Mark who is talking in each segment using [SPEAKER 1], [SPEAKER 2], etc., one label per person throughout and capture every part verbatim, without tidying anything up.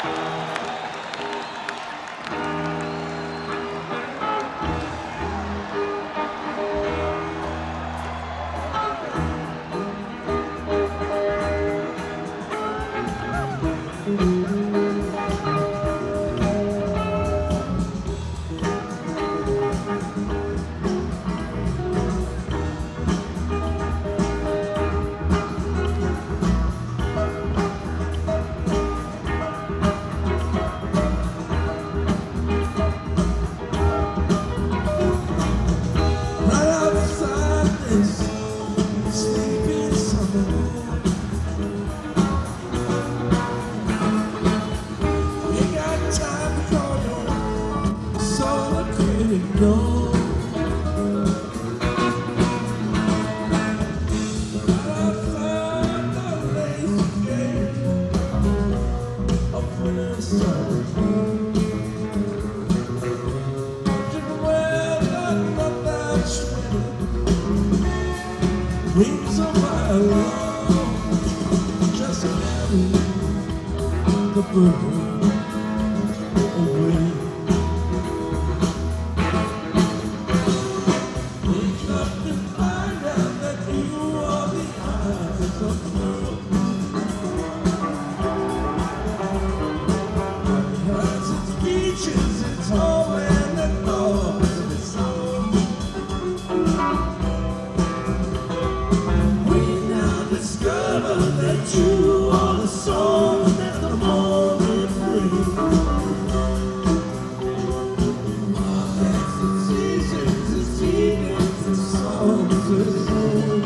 [SPEAKER 1] Wings of my love, just carry the burden away. Wake up and find out that you are the eyes of the world. It has its beaches, its home, and it knows its own. Discover that you are the song that the morning brings. All that's its seasons, its evenings, its songs, its songs.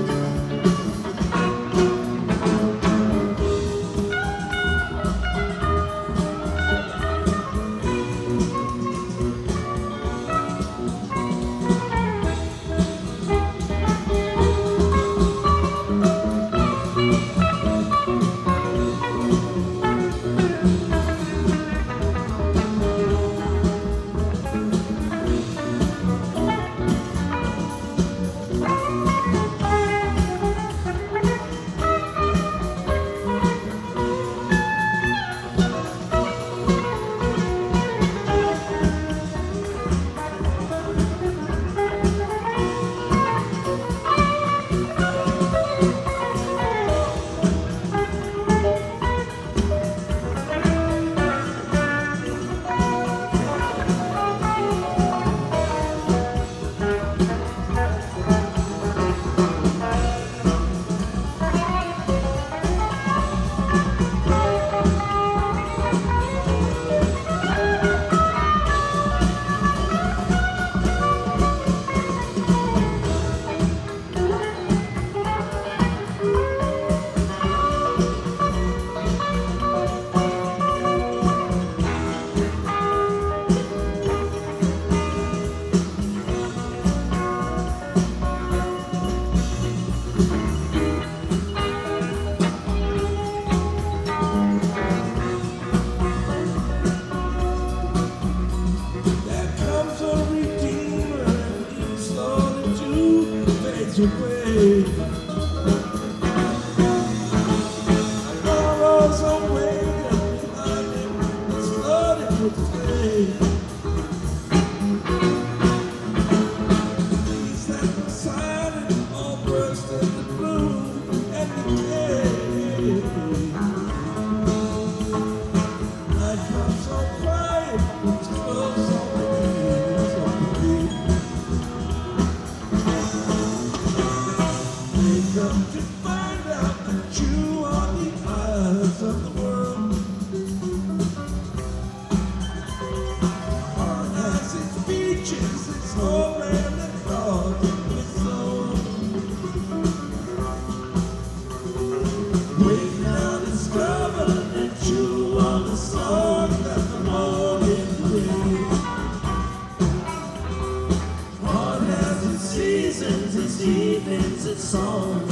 [SPEAKER 1] Away. Tomorrow's away, behind him, it's flooded with flame. These that were silent all burst into bloom and decay. Night comes so quiet, it's close on the ears of the beat. Come to find out that you are the eyes of the world. Heart has its beaches, its home, and its heart and its soul. Wake now, discover that you are the song that the morning brings. Heart has its seasons, its evenings, its songs.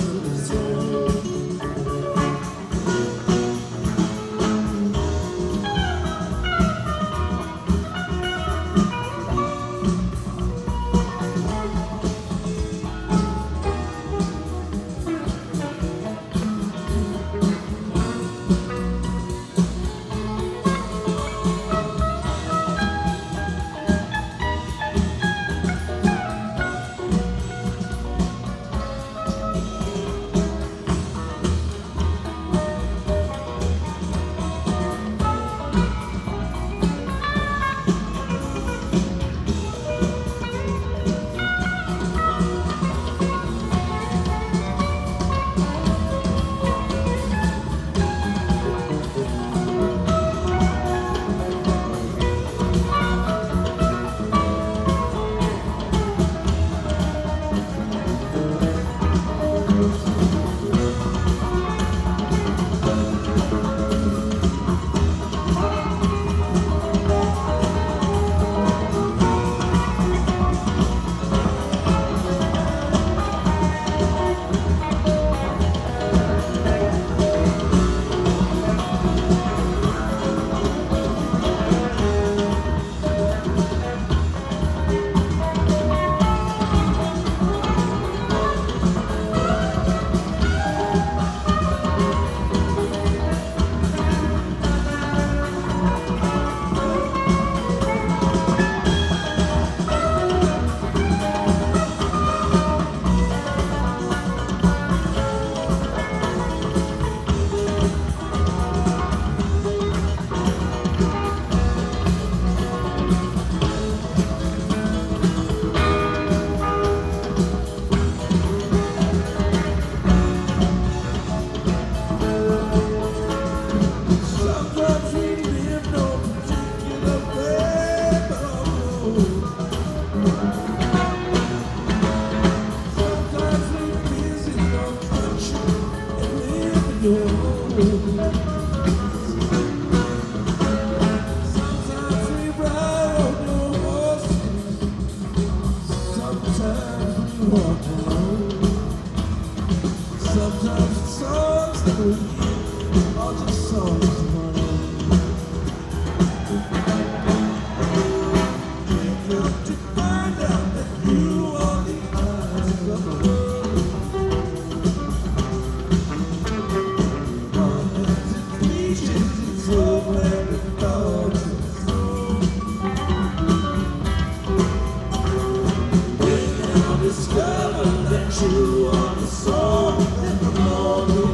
[SPEAKER 1] You are the song that the morning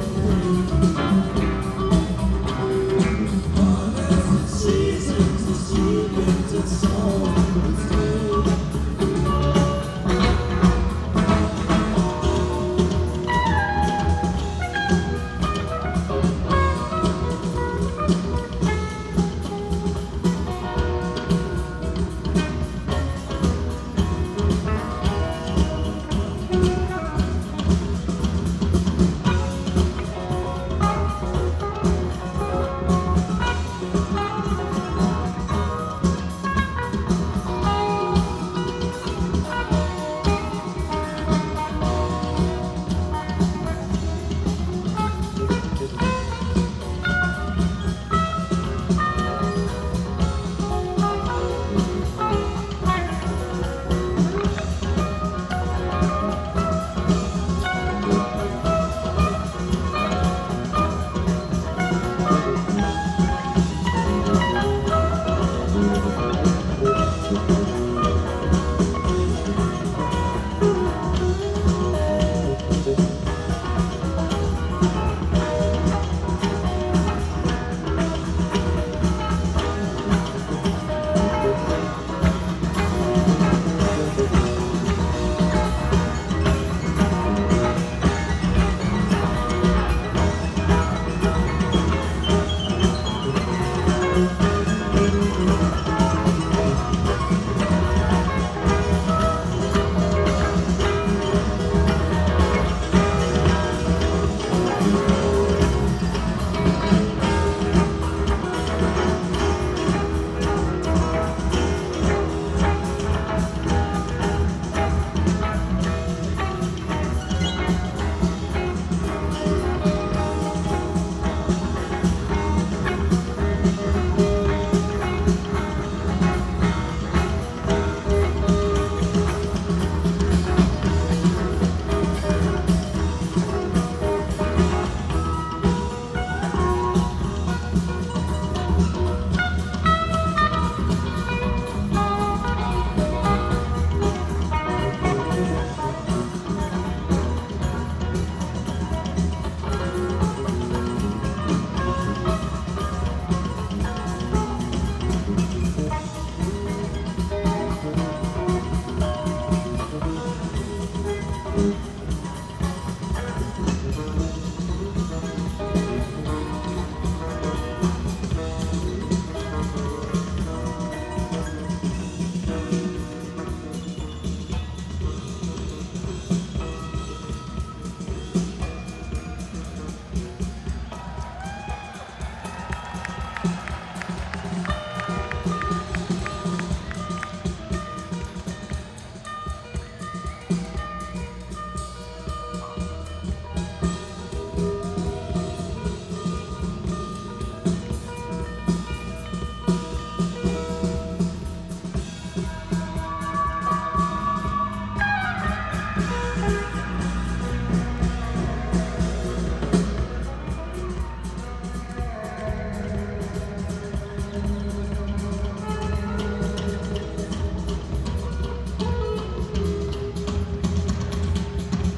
[SPEAKER 1] brings. Seasons, the secrets and songs. Thank you.